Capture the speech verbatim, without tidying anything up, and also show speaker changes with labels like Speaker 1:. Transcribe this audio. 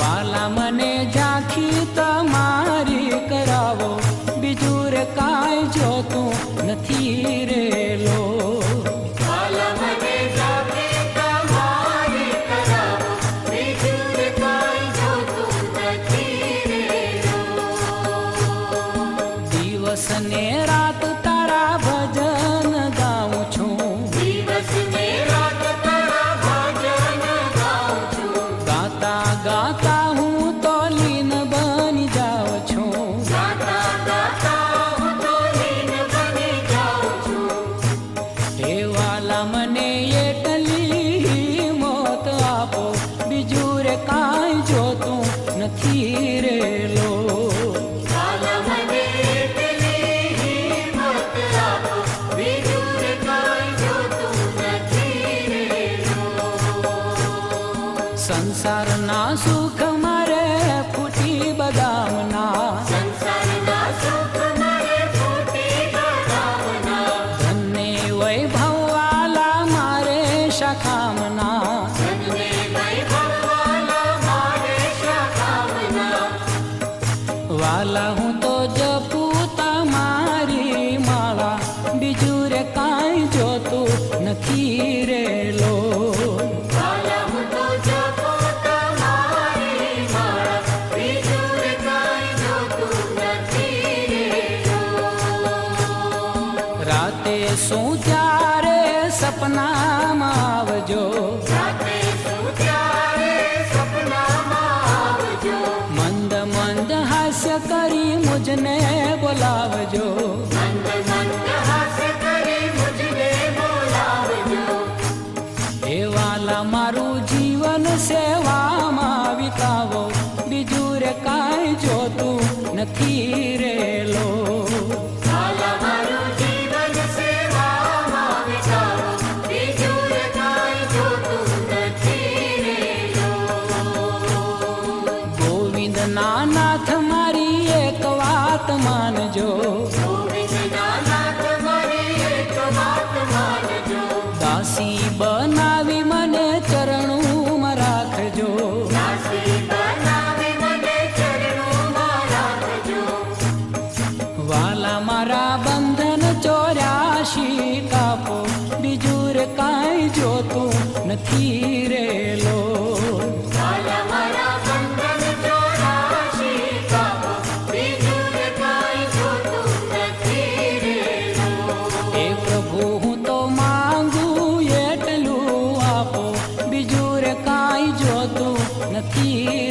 Speaker 1: વાલા મને ઝાંખી તમારી કરાવો, બીજું રે કાંઈ જોતું નથી રેલો.
Speaker 2: વાલા મને ઝાંખી તમારી કરાવો, બીજું રે કાંઈ જોતું નથી રેલો.
Speaker 1: દિવસ ને રાત તારા ભજન ગાઉં છું,
Speaker 2: દિવસ ને રાત તારા ભજન ગાઉં છું.
Speaker 1: ગાતા ગાતા હું તો લીન બની જાઉં છું.
Speaker 2: ગાતા ગાતા હું તો લીન બની જાઉં છું.
Speaker 1: હે વાલા મને એટલી મોત આપો, બીજું રે કાંઈ જોતું નથી રેલો.
Speaker 2: વાલા મને એટલી હિંમત આપો, બીજું રે કાંઈ જોતું નથી રેલો.
Speaker 1: સંસારના સુખ મારે ફૂટી બદામના,
Speaker 2: સંસારના સુખ મારે ફૂટી બદામના.
Speaker 1: ધનને વૈભવ વાલા મારે શાખામના.
Speaker 2: ધનને વૈભવ વાલા મારે શા કામના.
Speaker 1: વાલા હું તો જપું તમારી માળા, બીજું રે કાંઈ જોતું નથી રેલો.
Speaker 2: વાલા હું તો જપો તમારી માળા, બીજું રે કાંઈ જોતું નથી રેલો.
Speaker 1: રાતે શું ત્યારે સપનામાં આવજો,
Speaker 2: રાતે શું ત્યારે સપનામાં આવજો.
Speaker 1: મંદ મંદ હાસ્ય કરી મુજને બોલાવજો.
Speaker 2: મંદ મંદ હાસ્ય કરી મુજને બોલાવજો.
Speaker 1: હે વાલા મારું જીવન સેવામાં વિતાવો, બીજું રે કાંઈ જોતું નથી રેલો.
Speaker 2: વાલા મારું જીવન સેવામાં વિતાવો, બીજું રે કાંઈ જોતું નથી રેલો.
Speaker 1: ગોવિંદના નાથ મારી એક વાત માનજો,
Speaker 2: ગોવિંદના નાથ મારી એક વાત માનજો.
Speaker 1: દાસી બનાવી મને ચરણોમાં રાખજો.
Speaker 2: દાસી બનાવી મને ચરણોમાં રાખજો.
Speaker 1: વાલા મારા બંધન ચોર્યાશી કાપો, બીજું રે કાંઈ જોતું નથી રેલો.
Speaker 2: વાલા મારા બંધન ચોરાશી કાપો, બીજું રે કાંઈ જોતું નથી રેલો.
Speaker 1: હે પ્રભુ હું તો માંગુ એટલું આપો, બીજું રે કાંઈ જોતું નથી